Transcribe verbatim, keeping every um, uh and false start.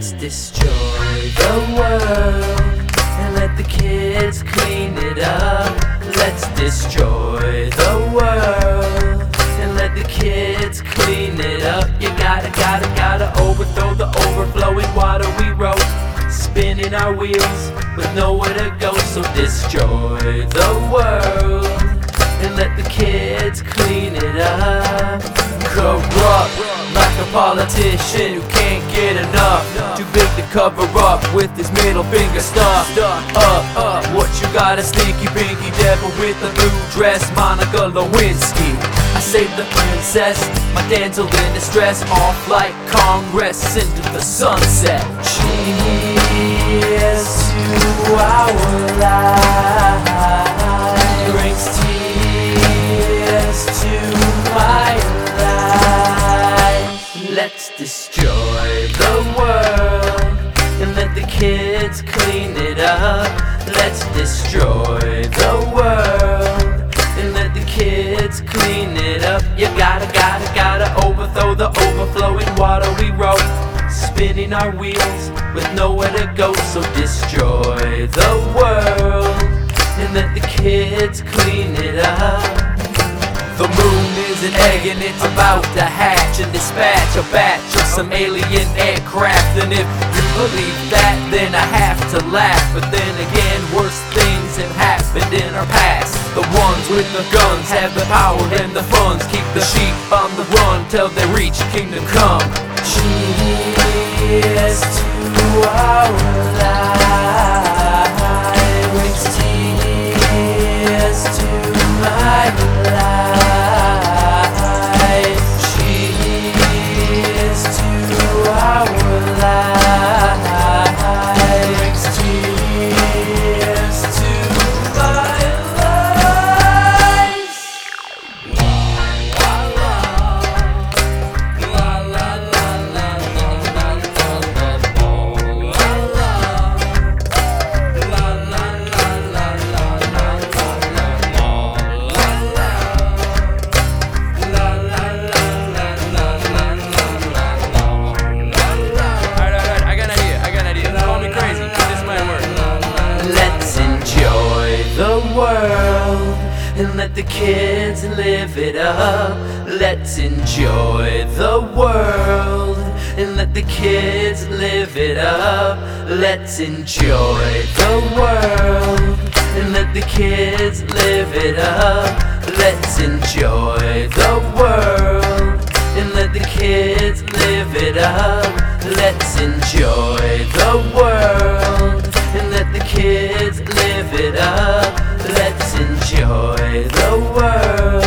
Let's destroy the world and let the kids clean it up. Let's destroy the world and let the kids clean it up. You gotta, gotta, gotta overthrow the overflowing water we wrote, spinning our wheels with nowhere to go. So destroy the world and let the kids clean it up. Corrupt like a politician who can't get enough, too big to cover up with his middle finger stuffed up, up. What you got, a stinky pinky devil with a blue dress, Monica Lewinsky. I saved the princess, my damsel in distress, off like Congress into the sunset. Cheers to our lives, drinks tears to my life. Let's destroy the world and let the kids clean it up. Let's destroy the world and let the kids clean it up. You gotta, gotta, gotta overthrow the overflowing water we wrote, spinning our wheels with nowhere to go. So destroy the world and let the kids clean it up. The moon is an egg and it's about to hatch and dispatch a batch of some alien aircraft. And if you believe that, then I have to laugh. But then again, worse things have happened in our past. The ones with the guns have the power and the funds, keep the sheep on the run till they reach kingdom come. Cheers to our lives, cheers to my life. Cheers to our lives, cheers to my lives. La la la, la la la la la la la la la la la la. World and let the kids live it up. Let's enjoy the world and let the kids live it up. Let's enjoy the world and let the kids live it up. Let's enjoy the world and let the kids live it up. Let's enjoy the world and let the kids live it up. Let's enjoy the world.